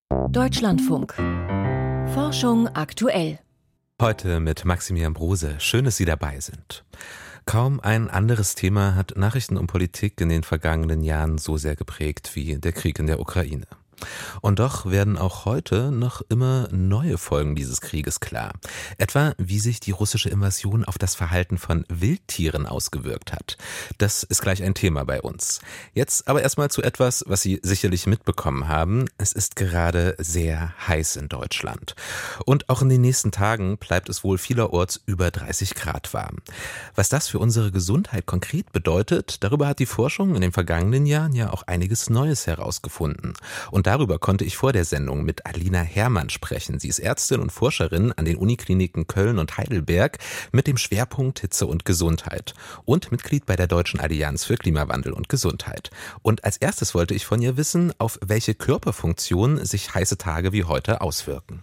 Deutschlandfunk. Forschung aktuell. Heute mit Maximilian Brose. Schön, dass Sie dabei sind. Kaum ein anderes Thema hat Nachrichten und Politik in den vergangenen Jahren so sehr geprägt wie der Krieg in der Ukraine. Und doch werden auch heute noch immer neue Folgen dieses Krieges klar. Etwa, wie sich die russische Invasion auf das Verhalten von Wildtieren ausgewirkt hat. Das ist gleich ein Thema bei uns. Jetzt aber erstmal zu etwas, was Sie sicherlich mitbekommen haben. Es ist gerade sehr heiß in Deutschland. Und auch in den nächsten Tagen bleibt es wohl vielerorts über 30 Grad warm. Was das für unsere Gesundheit konkret bedeutet, darüber hat die Forschung in den vergangenen Jahren ja auch einiges Neues herausgefunden. Und darüber konnte ich vor der Sendung mit Alina Herrmann sprechen. Sie ist Ärztin und Forscherin an den Unikliniken Köln und Heidelberg mit dem Schwerpunkt Hitze und Gesundheit und Mitglied bei der Deutschen Allianz für Klimawandel und Gesundheit. Und als erstes wollte ich von ihr wissen, auf welche Körperfunktionen sich heiße Tage wie heute auswirken.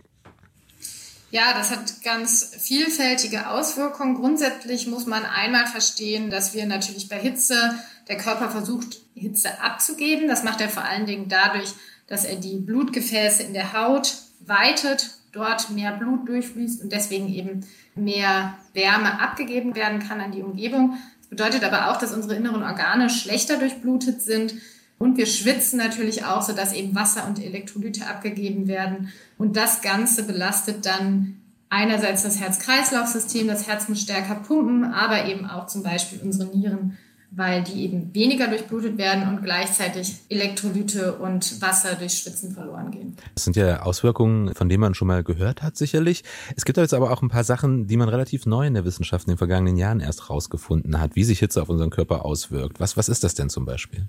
Ja, das hat ganz vielfältige Auswirkungen. Grundsätzlich muss man einmal verstehen, dass wir natürlich bei Hitze, der Körper versucht, Hitze abzugeben. Das macht er vor allen Dingen dadurch, dass er die Blutgefäße in der Haut weitet, dort mehr Blut durchfließt und deswegen eben mehr Wärme abgegeben werden kann an die Umgebung. Das bedeutet aber auch, dass unsere inneren Organe schlechter durchblutet sind. Und wir schwitzen natürlich auch, sodass eben Wasser und Elektrolyte abgegeben werden. Und das Ganze belastet dann einerseits das Herz-Kreislauf-System, das Herz muss stärker pumpen, aber eben auch zum Beispiel unsere Nieren, weil die eben weniger durchblutet werden und gleichzeitig Elektrolyte und Wasser durch Schwitzen verloren gehen. Das sind ja Auswirkungen, von denen man schon mal gehört hat, sicherlich. Es gibt jetzt aber auch ein paar Sachen, die man relativ neu in der Wissenschaft in den vergangenen Jahren erst rausgefunden hat, wie sich Hitze auf unseren Körper auswirkt. Was ist das denn zum Beispiel?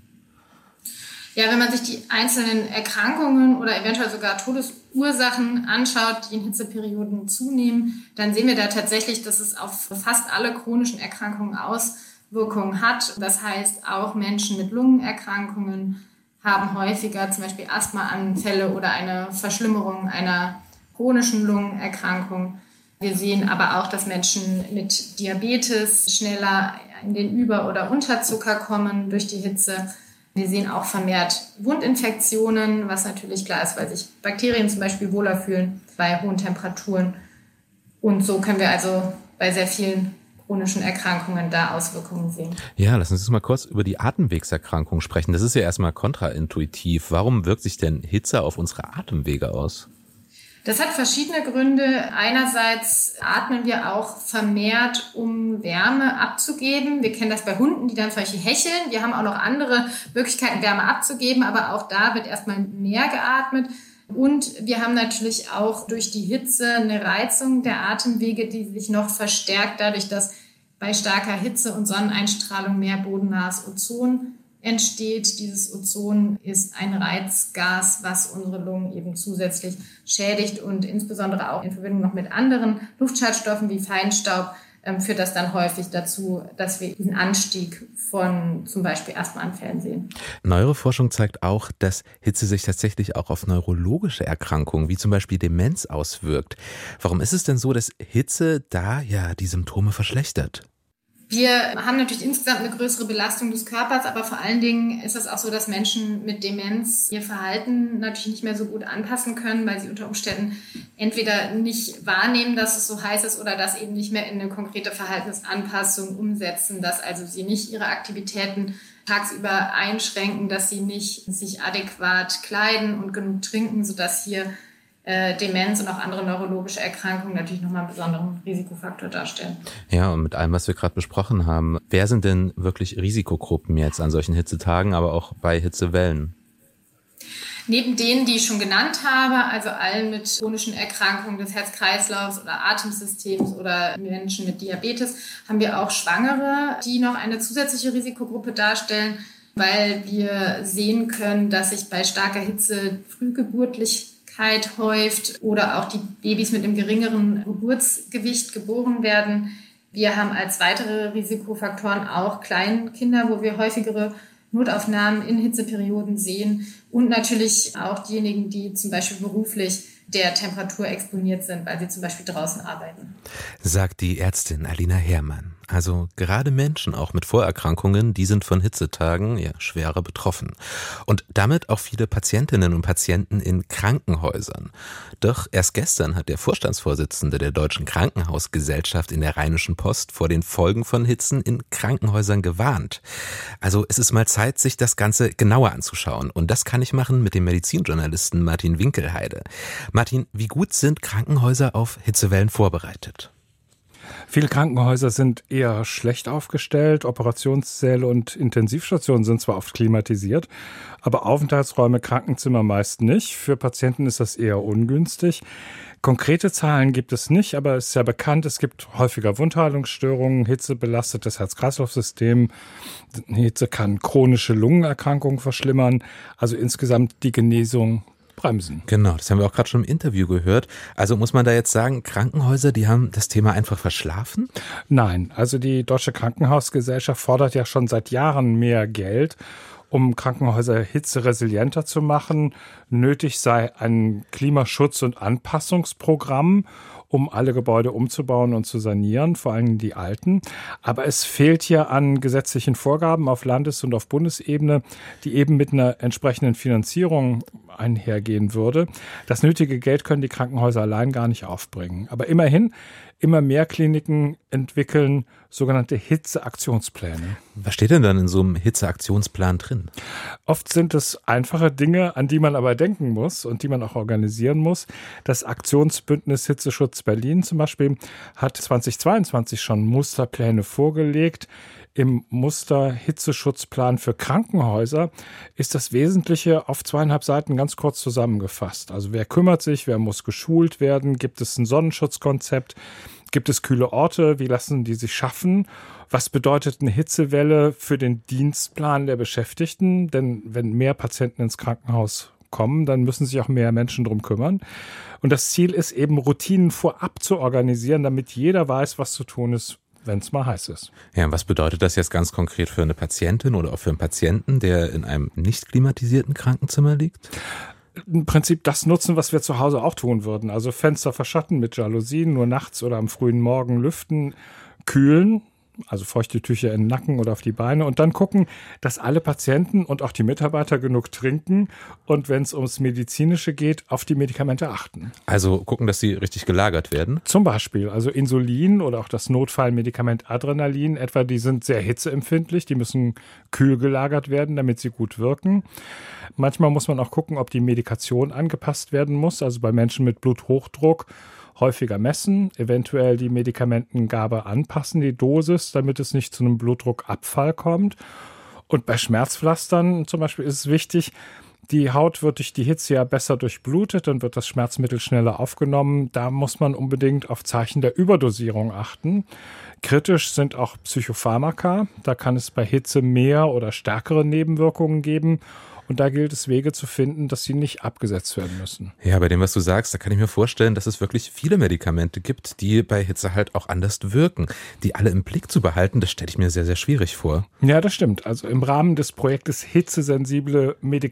Ja, wenn man sich die einzelnen Erkrankungen oder eventuell sogar Todesursachen anschaut, die in Hitzeperioden zunehmen, dann sehen wir da tatsächlich, dass es auf fast alle chronischen Erkrankungen Auswirkungen hat. Das heißt, auch Menschen mit Lungenerkrankungen haben häufiger zum Beispiel Asthmaanfälle oder eine Verschlimmerung einer chronischen Lungenerkrankung. Wir sehen aber auch, dass Menschen mit Diabetes schneller in den Über- oder Unterzucker kommen durch die Hitze. Wir sehen auch vermehrt Wundinfektionen, was natürlich klar ist, weil sich Bakterien zum Beispiel wohler fühlen bei hohen Temperaturen. Und so können wir also bei sehr vielen chronischen Erkrankungen da Auswirkungen sehen. Ja, lassen Sie uns mal kurz über die Atemwegserkrankung sprechen. Das ist ja erstmal kontraintuitiv. Warum wirkt sich denn Hitze auf unsere Atemwege aus? Das hat verschiedene Gründe. Einerseits atmen wir auch vermehrt, um Wärme abzugeben. Wir kennen das bei Hunden, die dann solche hecheln. Wir haben auch noch andere Möglichkeiten, Wärme abzugeben, aber auch da wird erstmal mehr geatmet. Und wir haben natürlich auch durch die Hitze eine Reizung der Atemwege, die sich noch verstärkt dadurch, dass bei starker Hitze und Sonneneinstrahlung mehr bodennahes Ozon entsteht. Dieses Ozon ist ein Reizgas, was unsere Lungen eben zusätzlich schädigt und insbesondere auch in Verbindung noch mit anderen Luftschadstoffen wie Feinstaub führt das dann häufig dazu, dass wir diesen Anstieg von zum Beispiel Asthmaanfällen sehen. Neuere Forschung zeigt auch, dass Hitze sich tatsächlich auch auf neurologische Erkrankungen wie zum Beispiel Demenz auswirkt. Warum ist es denn so, dass Hitze da ja die Symptome verschlechtert? Wir haben natürlich insgesamt eine größere Belastung des Körpers, aber vor allen Dingen ist es auch so, dass Menschen mit Demenz ihr Verhalten natürlich nicht mehr so gut anpassen können, weil sie unter Umständen entweder nicht wahrnehmen, dass es so heiß ist oder das eben nicht mehr in eine konkrete Verhaltensanpassung umsetzen, dass also sie nicht ihre Aktivitäten tagsüber einschränken, dass sie nicht sich adäquat kleiden und genug trinken, sodass hier Demenz und auch andere neurologische Erkrankungen natürlich nochmal einen besonderen Risikofaktor darstellen. Ja, und mit allem, was wir gerade besprochen haben, wer sind denn wirklich Risikogruppen jetzt an solchen Hitzetagen, aber auch bei Hitzewellen? Neben denen, die ich schon genannt habe, also allen mit chronischen Erkrankungen des Herz-Kreislaufs oder Atemsystems oder Menschen mit Diabetes, haben wir auch Schwangere, die noch eine zusätzliche Risikogruppe darstellen, weil wir sehen können, dass sich bei starker Hitze frühgeburtlich häuft oder auch die Babys mit einem geringeren Geburtsgewicht geboren werden. Wir haben als weitere Risikofaktoren auch Kleinkinder, wo wir häufigere Notaufnahmen in Hitzeperioden sehen und natürlich auch diejenigen, die zum Beispiel beruflich der Temperatur exponiert sind, weil sie zum Beispiel draußen arbeiten. Sagt die Ärztin Alina Herrmann. Also gerade Menschen, auch mit Vorerkrankungen, die sind von Hitzetagen schwerer betroffen. Und damit auch viele Patientinnen und Patienten in Krankenhäusern. Doch erst gestern hat der Vorstandsvorsitzende der Deutschen Krankenhausgesellschaft in der Rheinischen Post vor den Folgen von Hitzen in Krankenhäusern gewarnt. Also es ist mal Zeit, sich das Ganze genauer anzuschauen. Und das kann ich machen mit dem Medizinjournalisten Martin Winkelheide. Martin, wie gut sind Krankenhäuser auf Hitzewellen vorbereitet? Viele Krankenhäuser sind eher schlecht aufgestellt. Operationssäle und Intensivstationen sind zwar oft klimatisiert, aber Aufenthaltsräume, Krankenzimmer meist nicht. Für Patienten ist das eher ungünstig. Konkrete Zahlen gibt es nicht, aber es ist ja bekannt, es gibt häufiger Wundheilungsstörungen, Hitze belastet das Herz-Kreislauf-System. Hitze kann chronische Lungenerkrankungen verschlimmern, also insgesamt die Genesung bremsen. Genau, das haben wir auch gerade schon im Interview gehört. Also muss man da jetzt sagen, Krankenhäuser, die haben das Thema einfach verschlafen? Nein, also die Deutsche Krankenhausgesellschaft fordert ja schon seit Jahren mehr Geld, um Krankenhäuser hitzeresilienter zu machen. Nötig sei ein Klimaschutz- und Anpassungsprogramm, um alle Gebäude umzubauen und zu sanieren, vor allem die alten. Aber es fehlt hier an gesetzlichen Vorgaben auf Landes- und auf Bundesebene, die eben mit einer entsprechenden Finanzierung einhergehen würde. Das nötige Geld können die Krankenhäuser allein gar nicht aufbringen. Aber immerhin, immer mehr Kliniken entwickeln sogenannte Hitzeaktionspläne. Was steht denn dann in so einem Hitzeaktionsplan drin? Oft sind es einfache Dinge, an die man aber denken muss und die man auch organisieren muss. Das Aktionsbündnis Hitzeschutz Berlin zum Beispiel hat 2022 schon Musterpläne vorgelegt. Im Muster-Hitzeschutzplan für Krankenhäuser ist das Wesentliche auf 2,5 Seiten ganz kurz zusammengefasst. Also wer kümmert sich, wer muss geschult werden, gibt es ein Sonnenschutzkonzept, gibt es kühle Orte, wie lassen die sich schaffen, was bedeutet eine Hitzewelle für den Dienstplan der Beschäftigten, denn wenn mehr Patienten ins Krankenhaus kommen, dann müssen sich auch mehr Menschen drum kümmern. Und das Ziel ist eben, Routinen vorab zu organisieren, damit jeder weiß, was zu tun ist, wenn es mal heiß ist. Ja, was bedeutet das jetzt ganz konkret für eine Patientin oder auch für einen Patienten, der in einem nicht klimatisierten Krankenzimmer liegt? Im Prinzip das nutzen, was wir zu Hause auch tun würden. Also Fenster verschatten mit Jalousien, nur nachts oder am frühen Morgen lüften, kühlen, also feuchte Tücher in den Nacken oder auf die Beine und dann gucken, dass alle Patienten und auch die Mitarbeiter genug trinken und wenn es ums Medizinische geht, auf die Medikamente achten. Also gucken, dass sie richtig gelagert werden? Zum Beispiel, also Insulin oder auch das Notfallmedikament Adrenalin etwa, die sind sehr hitzeempfindlich, die müssen kühl gelagert werden, damit sie gut wirken. Manchmal muss man auch gucken, ob die Medikation angepasst werden muss, also bei Menschen mit Bluthochdruck häufiger messen, eventuell die Medikamentengabe anpassen, die Dosis, damit es nicht zu einem Blutdruckabfall kommt. Und bei Schmerzpflastern zum Beispiel ist es wichtig, die Haut wird durch die Hitze ja besser durchblutet, dann wird das Schmerzmittel schneller aufgenommen. Da muss man unbedingt auf Zeichen der Überdosierung achten. Kritisch sind auch Psychopharmaka. Da kann es bei Hitze mehr oder stärkere Nebenwirkungen geben. Und da gilt es, Wege zu finden, dass sie nicht abgesetzt werden müssen. Ja, bei dem, was du sagst, da kann ich mir vorstellen, dass es wirklich viele Medikamente gibt, die bei Hitze halt auch anders wirken. Die alle im Blick zu behalten, das stelle ich mir sehr, sehr schwierig vor. Ja, das stimmt. Also im Rahmen des Projektes Hitzesensible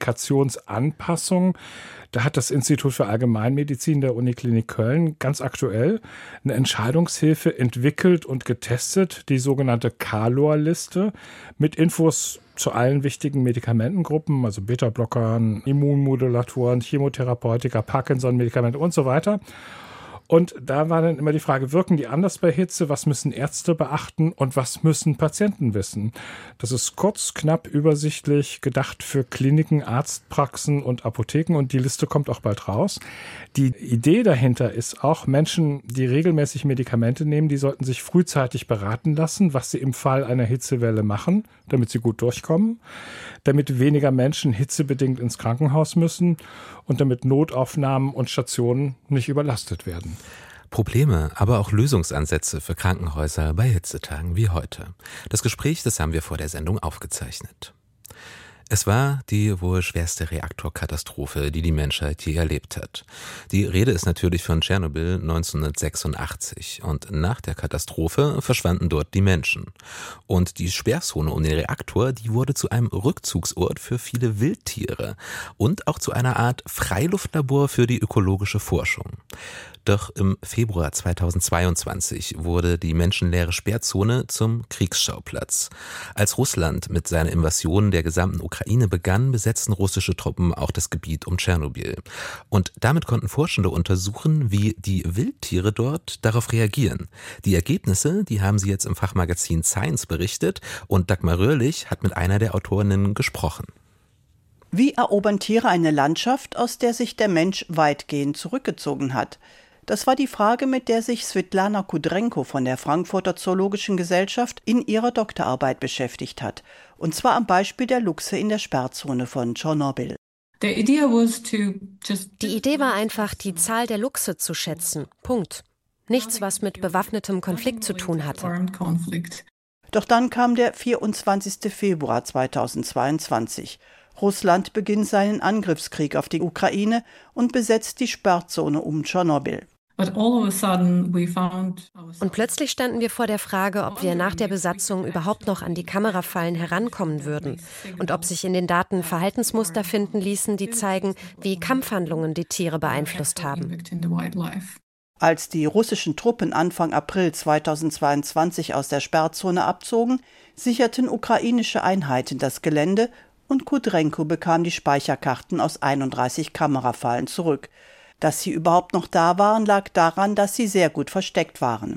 Medikationsanpassung, da hat das Institut für Allgemeinmedizin der Uniklinik Köln ganz aktuell eine Entscheidungshilfe entwickelt und getestet, die sogenannte CALOR-Liste mit Infos zu allen wichtigen Medikamentengruppen, also Beta-Blockern, Immunmodulatoren, Chemotherapeutika, Parkinson-Medikamente und so weiter. Und da war dann immer die Frage, wirken die anders bei Hitze? Was müssen Ärzte beachten und was müssen Patienten wissen? Das ist kurz, knapp, übersichtlich, gedacht für Kliniken, Arztpraxen und Apotheken und die Liste kommt auch bald raus. Die Idee dahinter ist auch, Menschen, die regelmäßig Medikamente nehmen, die sollten sich frühzeitig beraten lassen, was sie im Fall einer Hitzewelle machen, damit sie gut durchkommen, damit weniger Menschen hitzebedingt ins Krankenhaus müssen und damit Notaufnahmen und Stationen nicht überlastet werden. Probleme, aber auch Lösungsansätze für Krankenhäuser bei Hitzetagen wie heute. Das Gespräch, das haben wir vor der Sendung aufgezeichnet. Es war die wohl schwerste Reaktorkatastrophe, die die Menschheit je erlebt hat. Die Rede ist natürlich von Tschernobyl 1986 und nach der Katastrophe verschwanden dort die Menschen. Und die Sperrzone um den Reaktor, die wurde zu einem Rückzugsort für viele Wildtiere und auch zu einer Art Freiluftlabor für die ökologische Forschung. Doch im Februar 2022 wurde die menschenleere Sperrzone zum Kriegsschauplatz. Als Russland mit seiner Invasion der gesamten Ukraine begann, besetzten russische Truppen auch das Gebiet um Tschernobyl. Und damit konnten Forschende untersuchen, wie die Wildtiere dort darauf reagieren. Die Ergebnisse, die haben sie jetzt im Fachmagazin Science berichtet und Dagmar Röhrlich hat mit einer der Autorinnen gesprochen. Wie erobern Tiere eine Landschaft, aus der sich der Mensch weitgehend zurückgezogen hat? Das war die Frage, mit der sich Svitlana Kudrenko von der Frankfurter Zoologischen Gesellschaft in ihrer Doktorarbeit beschäftigt hat. Und zwar am Beispiel der Luchse in der Sperrzone von Tschernobyl. Die Idee war einfach, die Zahl der Luchse zu schätzen. Punkt. Nichts, was mit bewaffnetem Konflikt zu tun hatte. Doch dann kam der 24. Februar 2022. Russland beginnt seinen Angriffskrieg auf die Ukraine und besetzt die Sperrzone um Tschernobyl. Und plötzlich standen wir vor der Frage, ob wir nach der Besatzung überhaupt noch an die Kamerafallen herankommen würden und ob sich in den Daten Verhaltensmuster finden ließen, die zeigen, wie Kampfhandlungen die Tiere beeinflusst haben. Als die russischen Truppen Anfang April 2022 aus der Sperrzone abzogen, sicherten ukrainische Einheiten das Gelände und Kudrenko bekam die Speicherkarten aus 31 Kamerafallen zurück. Dass sie überhaupt noch da waren, lag daran, dass sie sehr gut versteckt waren.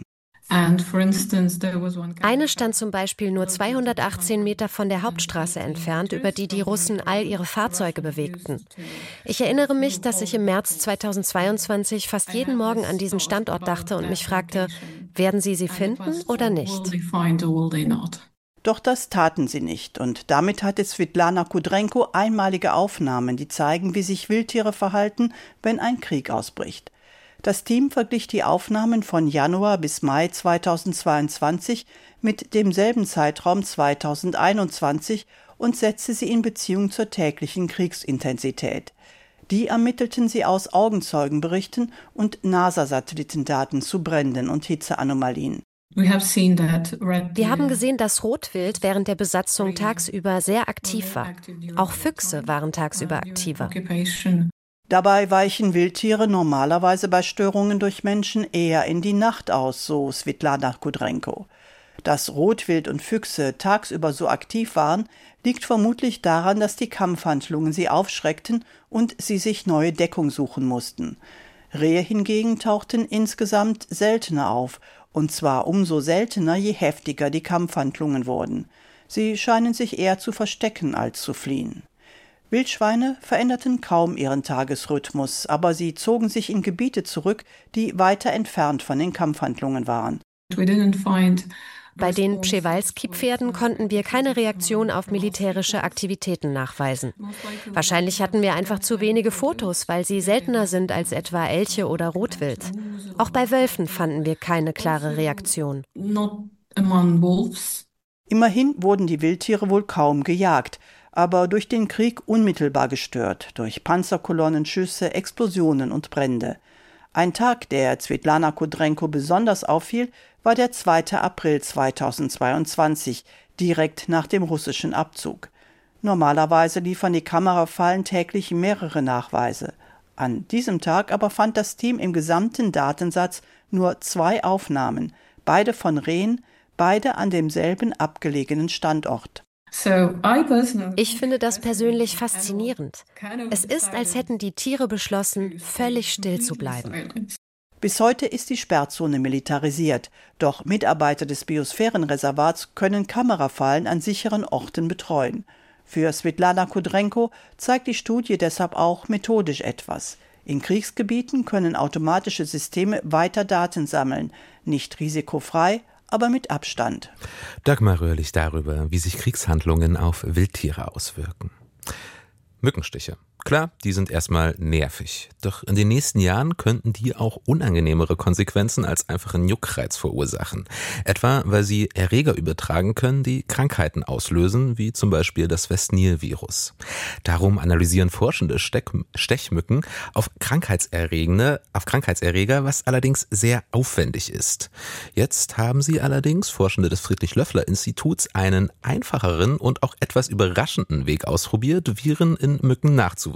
Eine stand zum Beispiel nur 218 Meter von der Hauptstraße entfernt, über die die Russen all ihre Fahrzeuge bewegten. Ich erinnere mich, dass ich im März 2022 fast jeden Morgen an diesen Standort dachte und mich fragte, werden sie finden oder nicht? Doch das taten sie nicht und damit hatte Svitlana Kudrenko einmalige Aufnahmen, die zeigen, wie sich Wildtiere verhalten, wenn ein Krieg ausbricht. Das Team verglich die Aufnahmen von Januar bis Mai 2022 mit demselben Zeitraum 2021 und setzte sie in Beziehung zur täglichen Kriegsintensität. Die ermittelten sie aus Augenzeugenberichten und NASA-Satellitendaten zu Bränden und Hitzeanomalien. Wir haben gesehen, dass Rotwild während der Besatzung tagsüber sehr aktiv war. Auch Füchse waren tagsüber aktiver. Dabei weichen Wildtiere normalerweise bei Störungen durch Menschen eher in die Nacht aus, so Svitlana Kudrenko. Dass Rotwild und Füchse tagsüber so aktiv waren, liegt vermutlich daran, dass die Kampfhandlungen sie aufschreckten und sie sich neue Deckung suchen mussten. Rehe hingegen tauchten insgesamt seltener auf, und zwar umso seltener, je heftiger die Kampfhandlungen wurden. Sie scheinen sich eher zu verstecken als zu fliehen. Wildschweine veränderten kaum ihren Tagesrhythmus, aber sie zogen sich in Gebiete zurück, die weiter entfernt von den Kampfhandlungen waren. Bei den Przewalski-Pferden konnten wir keine Reaktion auf militärische Aktivitäten nachweisen. Wahrscheinlich hatten wir einfach zu wenige Fotos, weil sie seltener sind als etwa Elche oder Rotwild. Auch bei Wölfen fanden wir keine klare Reaktion. Immerhin wurden die Wildtiere wohl kaum gejagt, aber durch den Krieg unmittelbar gestört, durch Panzerkolonnen, Schüsse, Explosionen und Brände. Ein Tag, der Svitlana Kudrenko besonders auffiel, war der 2. April 2022, direkt nach dem russischen Abzug. Normalerweise liefern die Kamerafallen täglich mehrere Nachweise. An diesem Tag aber fand das Team im gesamten Datensatz nur 2 Aufnahmen, beide von Rehen, beide an demselben abgelegenen Standort. Ich finde das persönlich faszinierend. Es ist, als hätten die Tiere beschlossen, völlig still zu bleiben. Bis heute ist die Sperrzone militarisiert, doch Mitarbeiter des Biosphärenreservats können Kamerafallen an sicheren Orten betreuen. Für Svitlana Kudrenko zeigt die Studie deshalb auch methodisch etwas. In Kriegsgebieten können automatische Systeme weiter Daten sammeln, nicht risikofrei, aber mit Abstand. Dagmar Röhrlich darüber, wie sich Kriegshandlungen auf Wildtiere auswirken. Mückenstiche. Klar, die sind erstmal nervig. Doch in den nächsten Jahren könnten die auch unangenehmere Konsequenzen als einfach einen Juckreiz verursachen. Etwa, weil sie Erreger übertragen können, die Krankheiten auslösen, wie zum Beispiel das West-Nil-Virus. Darum analysieren Forschende Stechmücken auf Krankheitserreger, was allerdings sehr aufwendig ist. Jetzt haben sie allerdings, Forschende des Friedrich-Löffler-Instituts, einen einfacheren und auch etwas überraschenden Weg ausprobiert, Viren in Mücken nachzuweisen.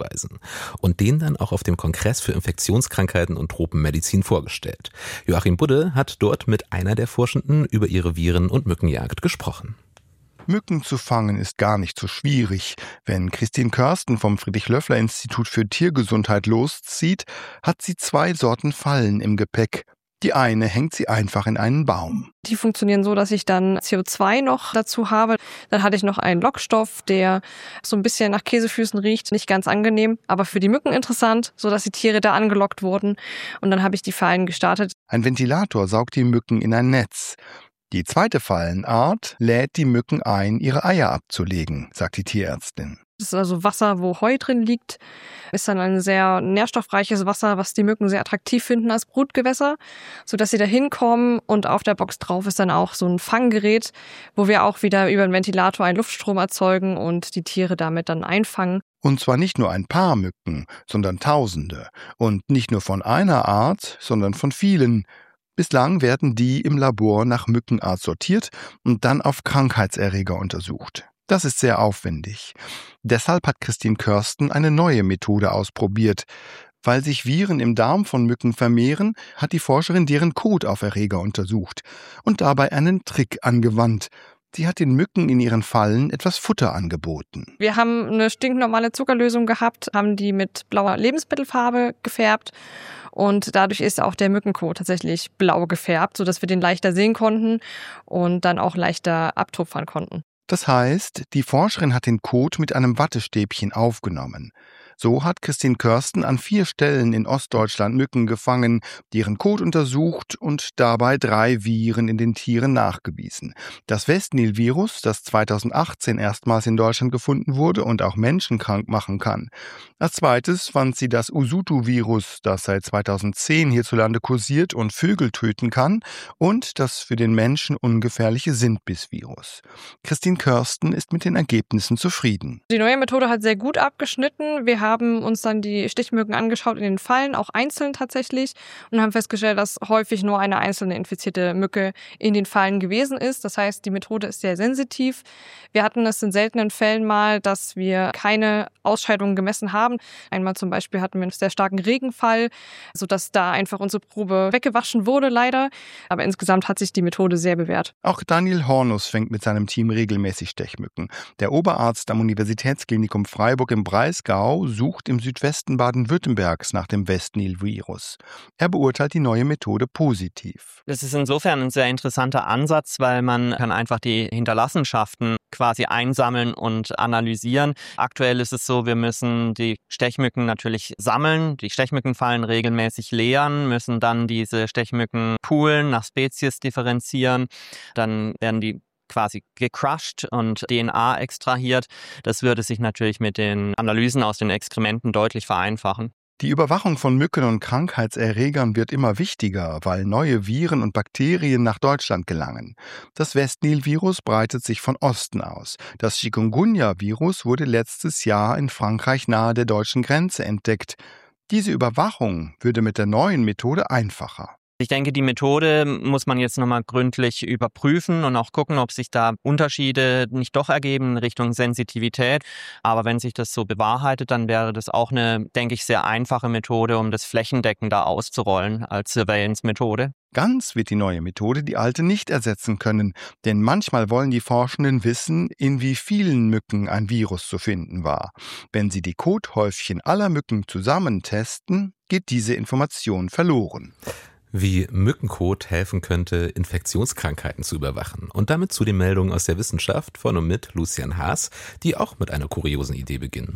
nachzuweisen und den dann auch auf dem Kongress für Infektionskrankheiten und Tropenmedizin vorgestellt. Joachim Budde hat dort mit einer der Forschenden über ihre Viren- und Mückenjagd gesprochen. Mücken zu fangen ist gar nicht so schwierig. Wenn Christine Körsten vom Friedrich-Löffler-Institut für Tiergesundheit loszieht, hat sie 2 Sorten Fallen im Gepäck. Die eine hängt sie einfach in einen Baum. Die funktionieren so, dass ich dann CO2 noch dazu habe. Dann hatte ich noch einen Lockstoff, der so ein bisschen nach Käsefüßen riecht. Nicht ganz angenehm, aber für die Mücken interessant, sodass die Tiere da angelockt wurden. Und dann habe ich die Fallen gestartet. Ein Ventilator saugt die Mücken in ein Netz. Die zweite Fallenart lädt die Mücken ein, ihre Eier abzulegen, sagt die Tierärztin. Das ist also Wasser, wo Heu drin liegt. Ist dann ein sehr nährstoffreiches Wasser, was die Mücken sehr attraktiv finden als Brutgewässer, sodass sie da hinkommen. Und auf der Box drauf ist dann auch so ein Fanggerät, wo wir auch wieder über einen Ventilator einen Luftstrom erzeugen und die Tiere damit dann einfangen. Und zwar nicht nur ein paar Mücken, sondern Tausende. Und nicht nur von einer Art, sondern von vielen. Bislang werden die im Labor nach Mückenart sortiert und dann auf Krankheitserreger untersucht. Das ist sehr aufwendig. Deshalb hat Christine Körsten eine neue Methode ausprobiert. Weil sich Viren im Darm von Mücken vermehren, hat die Forscherin deren Kot auf Erreger untersucht und dabei einen Trick angewandt. Sie hat den Mücken in ihren Fallen etwas Futter angeboten. Wir haben eine stinknormale Zuckerlösung gehabt, haben die mit blauer Lebensmittelfarbe gefärbt. Und dadurch ist auch der Mückenkot tatsächlich blau gefärbt, sodass wir den leichter sehen konnten und dann auch leichter abtupfern konnten. Das heißt, die Forscherin hat den Kot mit einem Wattestäbchen aufgenommen. So hat Christine Körsten an 4 Stellen in Ostdeutschland Mücken gefangen, deren Kot untersucht und dabei 3 Viren in den Tieren nachgewiesen. Das Westnil-Virus, das 2018 erstmals in Deutschland gefunden wurde und auch Menschen krank machen kann. Als zweites fand sie das Usutu-Virus, das seit 2010 hierzulande kursiert und Vögel töten kann, und das für den Menschen ungefährliche Sintbiss-Virus. Christine Körsten ist mit den Ergebnissen zufrieden. Die neue Methode hat sehr gut abgeschnitten. Wir haben uns dann die Stichmücken angeschaut in den Fallen, auch einzeln tatsächlich, und haben festgestellt, dass häufig nur eine einzelne infizierte Mücke in den Fallen gewesen ist. Das heißt, die Methode ist sehr sensitiv. Wir hatten es in seltenen Fällen mal, dass wir keine Ausscheidungen gemessen haben. Einmal zum Beispiel hatten wir einen sehr starken Regenfall, sodass da einfach unsere Probe weggewaschen wurde, leider. Aber insgesamt hat sich die Methode sehr bewährt. Auch Daniel Hornus fängt mit seinem Team regelmäßig Stechmücken. Der Oberarzt am Universitätsklinikum Freiburg im Breisgau sucht im Südwesten Baden-Württembergs nach dem Westnil-Virus. Er beurteilt die neue Methode positiv. Das ist insofern ein sehr interessanter Ansatz, weil man kann einfach die Hinterlassenschaften quasi einsammeln und analysieren. Aktuell ist es so, wir müssen die Stechmücken natürlich sammeln, die Stechmückenfallen regelmäßig leeren, müssen dann diese Stechmücken poolen, nach Spezies differenzieren, dann werden die quasi gecrushed und DNA extrahiert. Das würde sich natürlich mit den Analysen aus den Exkrementen deutlich vereinfachen. Die Überwachung von Mücken und Krankheitserregern wird immer wichtiger, weil neue Viren und Bakterien nach Deutschland gelangen. Das Westnil-Virus breitet sich von Osten aus. Das Chikungunya-Virus wurde letztes Jahr in Frankreich nahe der deutschen Grenze entdeckt. Diese Überwachung würde mit der neuen Methode einfacher. Ich denke, die Methode muss man jetzt nochmal gründlich überprüfen und auch gucken, ob sich da Unterschiede nicht doch ergeben in Richtung Sensitivität. Aber wenn sich das so bewahrheitet, dann wäre das auch eine, denke ich, sehr einfache Methode, um das flächendeckender auszurollen als Surveillance-Methode. Ganz wird die neue Methode die alte nicht ersetzen können, denn manchmal wollen die Forschenden wissen, in wie vielen Mücken ein Virus zu finden war. Wenn sie die Kothäufchen aller Mücken zusammen testen, geht diese Information verloren. Wie Mückenkot helfen könnte, Infektionskrankheiten zu überwachen. Und damit zu den Meldungen aus der Wissenschaft von und mit Lucian Haas, die auch mit einer kuriosen Idee beginnen.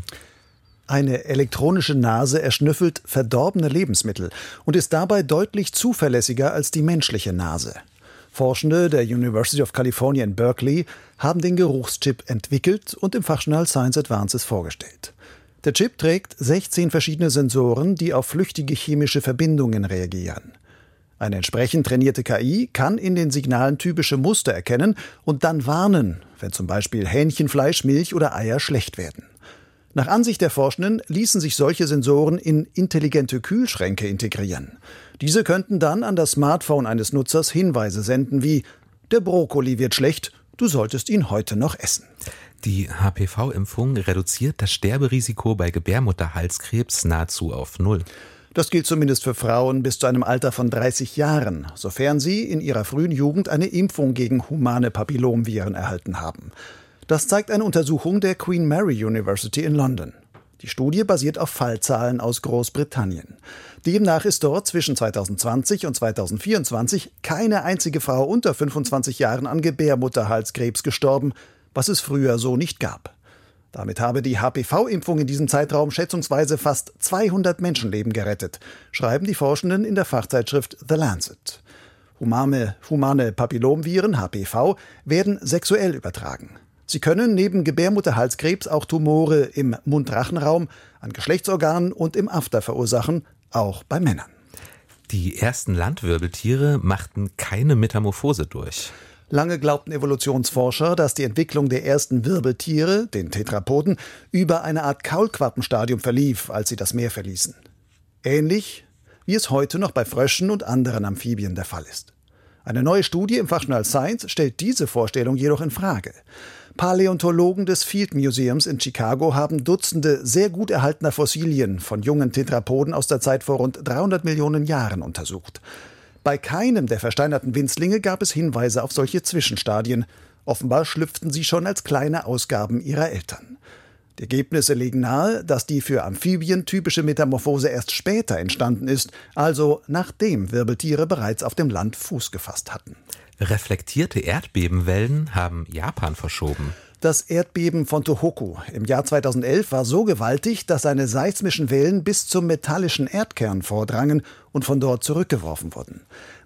Eine elektronische Nase erschnüffelt verdorbene Lebensmittel und ist dabei deutlich zuverlässiger als die menschliche Nase. Forschende der University of California in Berkeley haben den Geruchschip entwickelt und im Fachjournal Science Advances vorgestellt. Der Chip trägt 16 verschiedene Sensoren, die auf flüchtige chemische Verbindungen reagieren. Eine entsprechend trainierte KI kann in den Signalen typische Muster erkennen und dann warnen, wenn zum Beispiel Hähnchenfleisch, Milch oder Eier schlecht werden. Nach Ansicht der Forschenden ließen sich solche Sensoren in intelligente Kühlschränke integrieren. Diese könnten dann an das Smartphone eines Nutzers Hinweise senden wie: Der Brokkoli wird schlecht, du solltest ihn heute noch essen. Die HPV-Impfung reduziert das Sterberisiko bei Gebärmutterhalskrebs nahezu auf 0. Das gilt zumindest für Frauen bis zu einem Alter von 30 Jahren, sofern sie in ihrer frühen Jugend eine Impfung gegen humane Papillomviren erhalten haben. Das zeigt eine Untersuchung der Queen Mary University in London. Die Studie basiert auf Fallzahlen aus Großbritannien. Demnach ist dort zwischen 2020 und 2024 keine einzige Frau unter 25 Jahren an Gebärmutterhalskrebs gestorben, was es früher so nicht gab. Damit habe die HPV-Impfung in diesem Zeitraum schätzungsweise fast 200 Menschenleben gerettet, schreiben die Forschenden in der Fachzeitschrift The Lancet. Humane Papillomviren, HPV, werden sexuell übertragen. Sie können neben Gebärmutterhalskrebs auch Tumore im Mund-Rachenraum, an Geschlechtsorganen und im After verursachen, auch bei Männern. Die ersten Landwirbeltiere machten keine Metamorphose durch. Lange glaubten Evolutionsforscher, dass die Entwicklung der ersten Wirbeltiere, den Tetrapoden, über eine Art Kaulquappenstadium verlief, als sie das Meer verließen. Ähnlich wie es heute noch bei Fröschen und anderen Amphibien der Fall ist. Eine neue Studie im Fachjournal Science stellt diese Vorstellung jedoch in Frage. Paläontologen des Field Museums in Chicago haben Dutzende sehr gut erhaltener Fossilien von jungen Tetrapoden aus der Zeit vor rund 300 Millionen Jahren untersucht. Bei keinem der versteinerten Winzlinge gab es Hinweise auf solche Zwischenstadien. Offenbar schlüpften sie schon als kleine Ausgaben ihrer Eltern. Die Ergebnisse legen nahe, dass die für Amphibien typische Metamorphose erst später entstanden ist, also nachdem Wirbeltiere bereits auf dem Land Fuß gefasst hatten. Reflektierte Erdbebenwellen haben Japan verschoben. Das Erdbeben von Tohoku im Jahr 2011 war so gewaltig, dass seine seismischen Wellen bis zum metallischen Erdkern vordrangen und von dort zurückgeworfen wurden.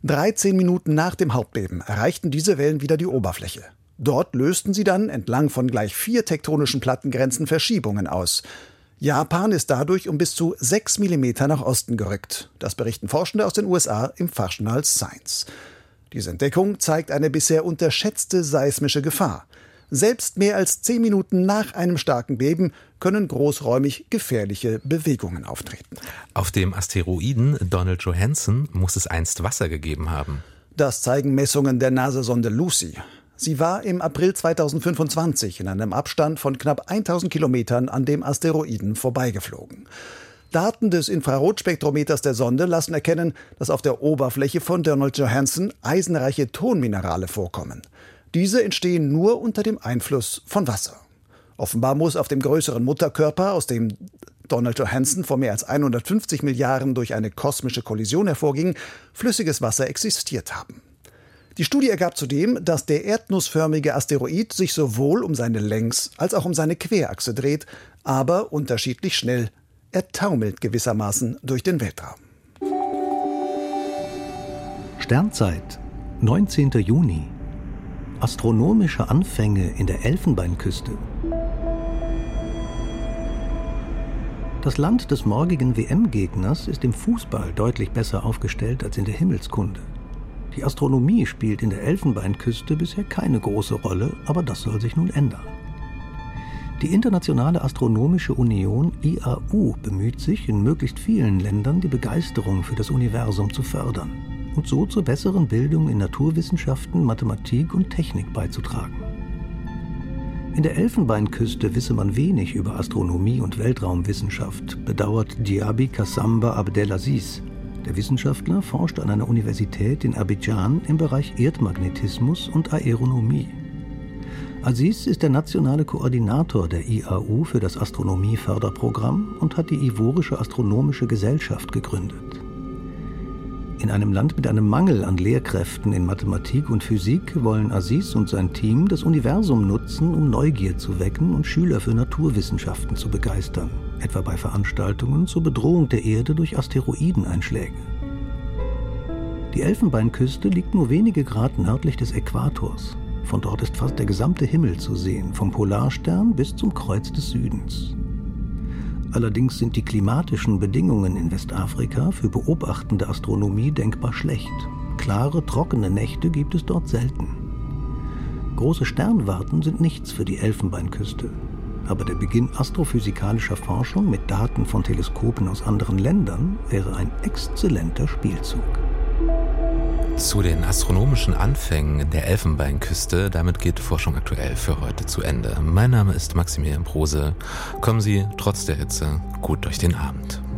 13 Minuten nach dem Hauptbeben erreichten diese Wellen wieder die Oberfläche. Dort lösten sie dann entlang von gleich 4 tektonischen Plattengrenzen Verschiebungen aus. Japan ist dadurch um bis zu 6 Millimeter nach Osten gerückt. Das berichten Forschende aus den USA im Fachjournal Science. Diese Entdeckung zeigt eine bisher unterschätzte seismische Gefahr. Selbst mehr als 10 Minuten nach einem starken Beben können großräumig gefährliche Bewegungen auftreten. Auf dem Asteroiden Donald Johanson muss es einst Wasser gegeben haben. Das zeigen Messungen der NASA-Sonde Lucy. Sie war im April 2025 in einem Abstand von knapp 1000 Kilometern an dem Asteroiden vorbeigeflogen. Daten des Infrarotspektrometers der Sonde lassen erkennen, dass auf der Oberfläche von Donald Johanson eisenreiche Tonminerale vorkommen. Diese entstehen nur unter dem Einfluss von Wasser. Offenbar muss auf dem größeren Mutterkörper, aus dem Donald Johanson vor mehr als 150 Milliarden durch eine kosmische Kollision hervorging, flüssiges Wasser existiert haben. Die Studie ergab zudem, dass der erdnussförmige Asteroid sich sowohl um seine Längs- als auch um seine Querachse dreht, aber unterschiedlich schnell. Er taumelt gewissermaßen durch den Weltraum. Sternzeit, 19. Juni. Astronomische Anfänge in der Elfenbeinküste. Das Land des morgigen WM-Gegners ist im Fußball deutlich besser aufgestellt als in der Himmelskunde. Die Astronomie spielt in der Elfenbeinküste bisher keine große Rolle, aber das soll sich nun ändern. Die Internationale Astronomische Union IAU bemüht sich, in möglichst vielen Ländern die Begeisterung für das Universum zu fördern und so zur besseren Bildung in Naturwissenschaften, Mathematik und Technik beizutragen. In der Elfenbeinküste wisse man wenig über Astronomie und Weltraumwissenschaft, bedauert Diaby Kassamba Abdelaziz. Der Wissenschaftler forscht an einer Universität in Abidjan im Bereich Erdmagnetismus und Aeronomie. Aziz ist der nationale Koordinator der IAU für das Astronomieförderprogramm und hat die Ivorische Astronomische Gesellschaft gegründet. In einem Land mit einem Mangel an Lehrkräften in Mathematik und Physik wollen Aziz und sein Team das Universum nutzen, um Neugier zu wecken und Schüler für Naturwissenschaften zu begeistern, etwa bei Veranstaltungen zur Bedrohung der Erde durch Asteroideneinschläge. Die Elfenbeinküste liegt nur wenige Grad nördlich des Äquators. Von dort ist fast der gesamte Himmel zu sehen, vom Polarstern bis zum Kreuz des Südens. Allerdings sind die klimatischen Bedingungen in Westafrika für beobachtende Astronomie denkbar schlecht. Klare, trockene Nächte gibt es dort selten. Große Sternwarten sind nichts für die Elfenbeinküste. Aber der Beginn astrophysikalischer Forschung mit Daten von Teleskopen aus anderen Ländern wäre ein exzellenter Spielzug. Zu den astronomischen Anfängen der Elfenbeinküste, damit geht Forschung aktuell für heute zu Ende. Mein Name ist Maximilian Brose. Kommen Sie trotz der Hitze gut durch den Abend.